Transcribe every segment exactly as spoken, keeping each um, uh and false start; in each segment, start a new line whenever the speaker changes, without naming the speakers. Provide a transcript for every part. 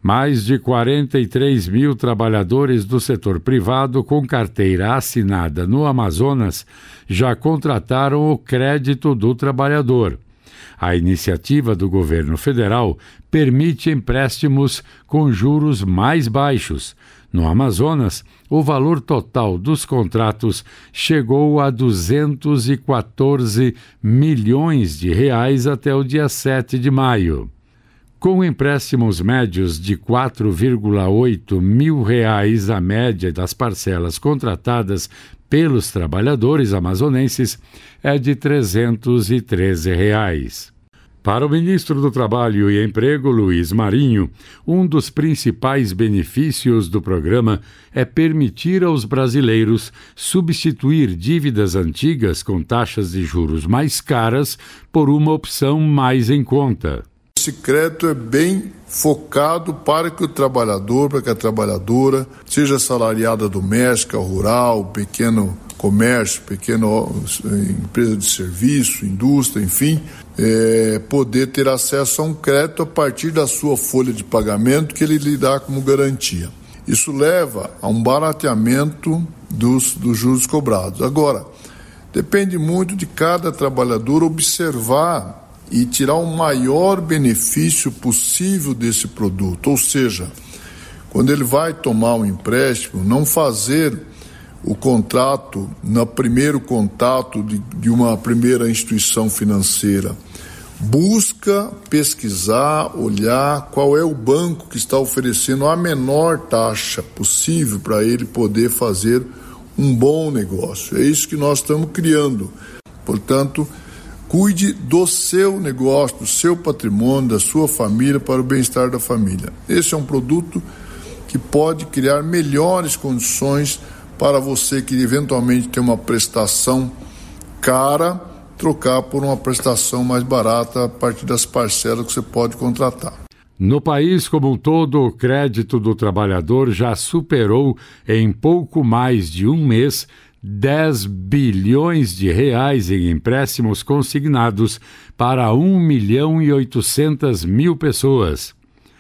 Mais de quarenta e três mil trabalhadores do setor privado com carteira assinada no Amazonas já contrataram o crédito do trabalhador. A iniciativa do governo federal permite empréstimos com juros mais baixos. No Amazonas, o valor total dos contratos chegou a duzentos e quatorze milhões de reais até o dia sete de maio. Com empréstimos médios de quatro vírgula oito mil reais, a média das parcelas contratadas pelos trabalhadores amazonenses é de trezentos e treze reais. Para o ministro do Trabalho e Emprego, Luiz Marinho, um dos principais benefícios do programa é permitir aos brasileiros substituir dívidas antigas com taxas de juros mais caras por uma opção mais em conta.
Esse crédito é bem focado para que o trabalhador, para que a trabalhadora, seja assalariada doméstica, rural, pequeno comércio, pequena empresa de serviço, indústria, enfim, é, poder ter acesso a um crédito a partir da sua folha de pagamento que ele lhe dá como garantia. Isso leva a um barateamento dos, dos juros cobrados. Agora, depende muito de cada trabalhador observar e tirar o maior benefício possível desse produto. Ou seja, quando ele vai tomar um empréstimo, não fazer o contrato no primeiro contato de, de uma primeira instituição financeira. Busca pesquisar, olhar qual é o banco que está oferecendo a menor taxa possível para ele poder fazer um bom negócio. É isso que nós estamos criando. Portanto, cuide do seu negócio, do seu patrimônio, da sua família, para o bem-estar da família. Esse é um produto que pode criar melhores condições para você que eventualmente tem uma prestação cara, trocar por uma prestação mais barata a partir das parcelas que você pode contratar.
No país como um todo, o crédito do trabalhador já superou, em pouco mais de um mês, dez bilhões de reais em empréstimos consignados para um milhão e oitocentas mil pessoas.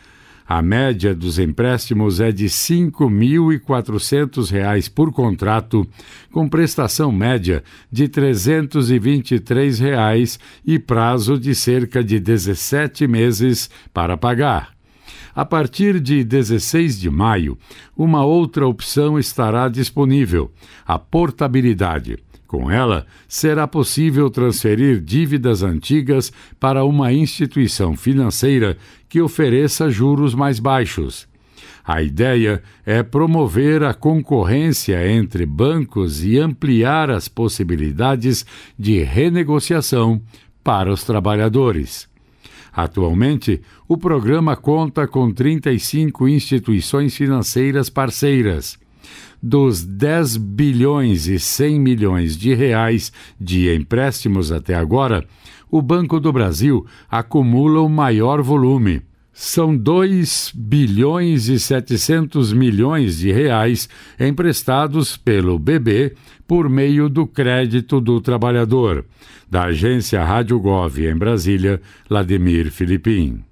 A média dos empréstimos é de cinco mil e quatrocentos reais por contrato, com prestação média de trezentos e vinte e três reais e prazo de cerca de dezessete meses para pagar. A partir de dezesseis de maio, uma outra opção estará disponível, a portabilidade. Com ela, será possível transferir dívidas antigas para uma instituição financeira que ofereça juros mais baixos. A ideia é promover a concorrência entre bancos e ampliar as possibilidades de renegociação para os trabalhadores. Atualmente, o programa conta com trinta e cinco instituições financeiras parceiras. Dos dez bilhões e cem milhões de reais de empréstimos até agora, o Banco do Brasil acumula o maior volume. São dois bilhões e setecentos milhões de reais emprestados pelo B B por meio do crédito do trabalhador. Da agência Rádio Gov em Brasília, Lademir Filipim.